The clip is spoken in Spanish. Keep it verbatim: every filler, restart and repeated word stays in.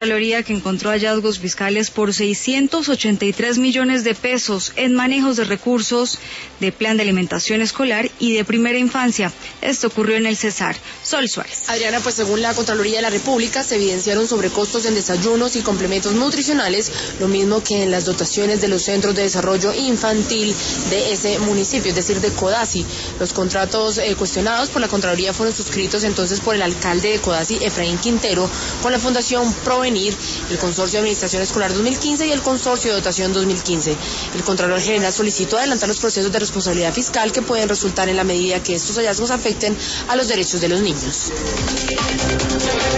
Contraloría que encontró hallazgos fiscales por seiscientos ochenta y tres millones de pesos en manejos de recursos de plan de alimentación escolar y de primera infancia. Esto ocurrió en el Cesar. Sol Suárez. Adriana, pues según la Contraloría de la República se evidenciaron sobrecostos en desayunos y complementos nutricionales, lo mismo que en las dotaciones de los centros de desarrollo infantil de ese municipio, es decir, de Codazzi. Los contratos eh, cuestionados por la Contraloría fueron suscritos entonces por el alcalde de Codazzi, Efraín Quintero, con la Fundación Provenir, el Consorcio de Administración Escolar dos mil quince y el Consorcio de Dotación dos mil quince. El Contralor General solicitó adelantar los procesos de responsabilidad fiscal que pueden resultar en la medida que estos hallazgos afecten a los derechos de los niños.